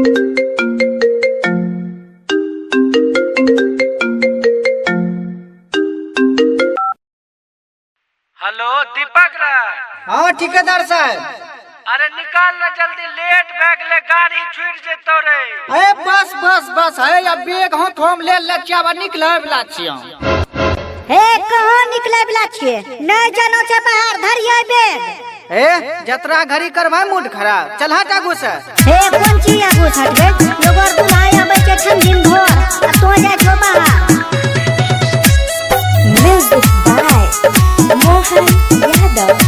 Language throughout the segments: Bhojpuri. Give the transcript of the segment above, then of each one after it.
हेलो दीपक राय। हाँ ठेकेदार साहब। अरे निकाल ना जल्दी, लेट भैगले, गाड़ी छूट जेतो रे। अरे बस बस बस है अब बेग हाथ हम ले लचिया निकले बला छियो। हे कहां निकले बला छिए? नहीं जानो छे बाहर धरिए बेग। ए जतरा घड़ी करवा मूड खराब, चल हट आगू से। हे कौन चीज आगू हट गए? लोगर बुलाए आबे के छन दिन भर आ तो जाय छो बाहर। Music by Mohan Yadav.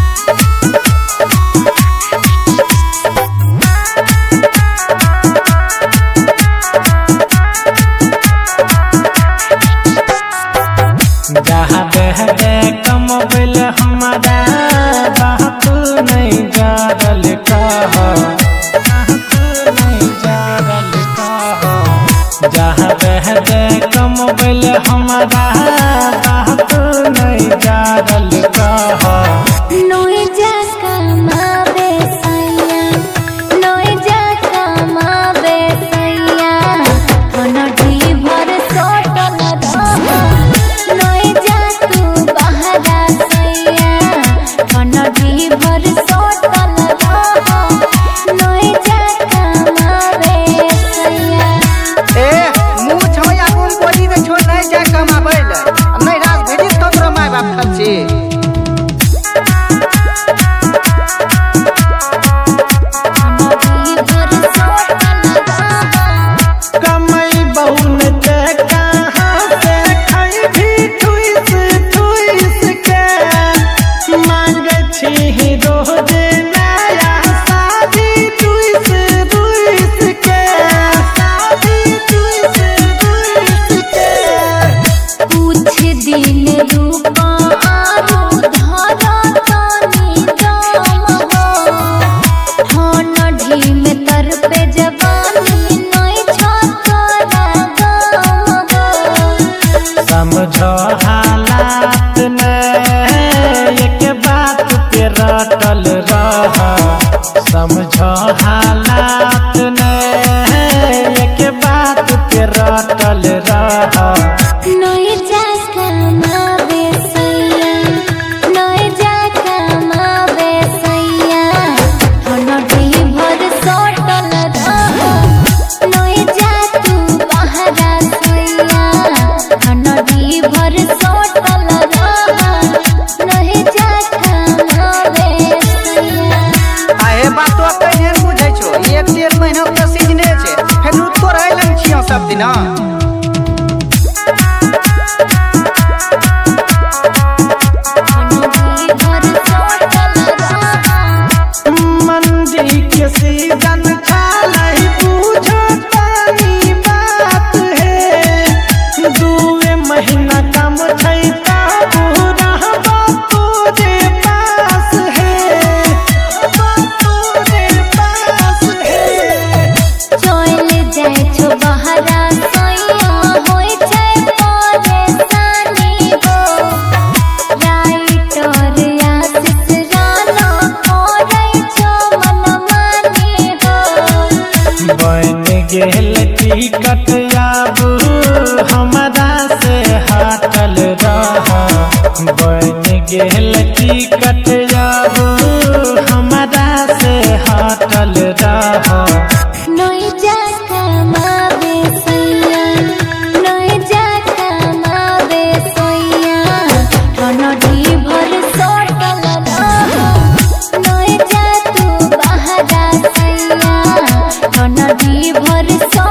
जहाँ बहरे कम बिल हमारा बात नहीं जारल कहो, नहीं जारल कहो। जहाँ बहरे कम बिल हमारा बात नहीं जारल कहो। नोई जा कमावे सैया, नोई जा कमावे सैया, अनढ़ी भर सोटल रहो। नोई जा तू बहरा सैया, अनढ़ी भर सोटल रहो। नोई जा कमावे सैया। ए मुंह छमया कोन बोली में छोड़ नहीं जा कमाबै ले, नहीं रात भेजी तो तोरा माय बाप खल छी। कमाई बहुन ते कहाँ से खाई भी ठुइस ठुइस के। मांगे छी रोज नया शादी ठुइस ठुइस के, शादी ठुइस ठुइस के। कुछ दिन रूपा आरू धरा तानी जाम हो। नढ़ी में तर पे जवानी नहीं छतरा गाम हो। समझो हालात ने एक बात पे रटल रह। समझो हालात ने एक बात पे रटल रह। नहीं जा कमावे सैया, नहीं जा कमावे सैया, नढ़ी भर सोटल रहो। नहीं जा तू बहरा सैया, नढ़ी भर सोटल रहो। नहीं जा कमावे सैया। आए बातो कहिए बुझै छो, एक डेढ़ महीना के सीजने छै, फेर तो रह लग छियो सब दिन। मंदी के सीजन खालाई पूछो तानी बात है। दुए महीना कम छै ता पूरा तोरे पास है, तोरे पास है। चल जाय छो बहरा सैया, होय छै परेशानी हो। राइटर आशीष राना करे छो मनमानी हो। बन गेल टिकट आब हमरा से हटल रह। बन गेल टिकट आब हमरा से हटल रह। नहीं जा कमावे सैया, नहीं जा कमावे सैया, नढ़ी भर सोटल रहो। नहीं जा तू बहरा सैया, नढ़ी भर